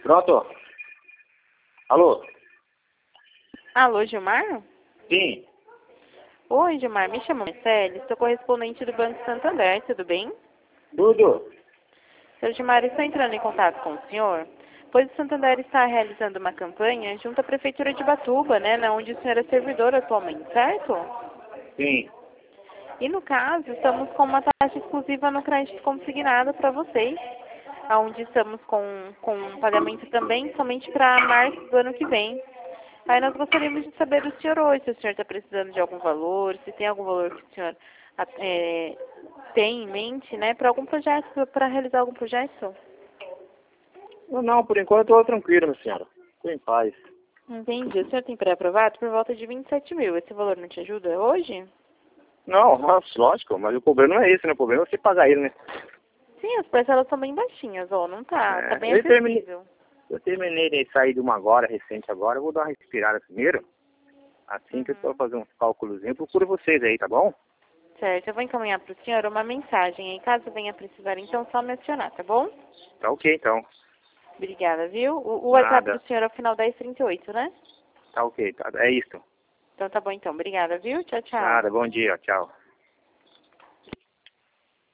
Pronto. Alô? Alô, Gilmar? Sim. Oi, Gilmar, me chamo Marcele, sou correspondente do Banco Santander, tudo bem? Tudo? Seu Gilmar, estou entrando em contato com o senhor, pois o Santander está realizando uma campanha junto à Prefeitura de Ubatuba, né, onde o senhor é servidor atualmente, certo? Sim. E no caso, estamos com uma taxa exclusiva no crédito consignado para vocês, onde estamos com um pagamento também somente para março do ano que vem. Aí nós gostaríamos de saber do senhor hoje, se o senhor está precisando de algum valor, se tem algum valor que o senhor tem em mente, né, para algum projeto, para realizar algum projeto. Não, por enquanto eu estou tranquilo, minha senhora. Estou em paz. Entendi. O senhor tem pré-aprovado por volta de 27 mil. Esse valor não te ajuda hoje? Não, lógico, mas o problema não é esse, né? O problema é você pagar ele, né? Sim, as parcelas são bem baixinhas, ó, não tá, tá bem eu terminei, acessível. eu terminei de sair de uma agora, recente agora, eu vou dar uma respirada primeiro. Assim que eu for fazer uns cálculos, eu procuro vocês aí, tá bom? Certo, eu vou encaminhar para o senhor uma mensagem aí, caso venha precisar, então só mencionar, tá bom? Tá ok, então. Obrigada, viu? O WhatsApp Nada. do senhor é o final 1038, né? Tá ok, tá. É isso. Então tá bom então, obrigada, viu? Tchau, tchau. Nada, bom dia, tchau.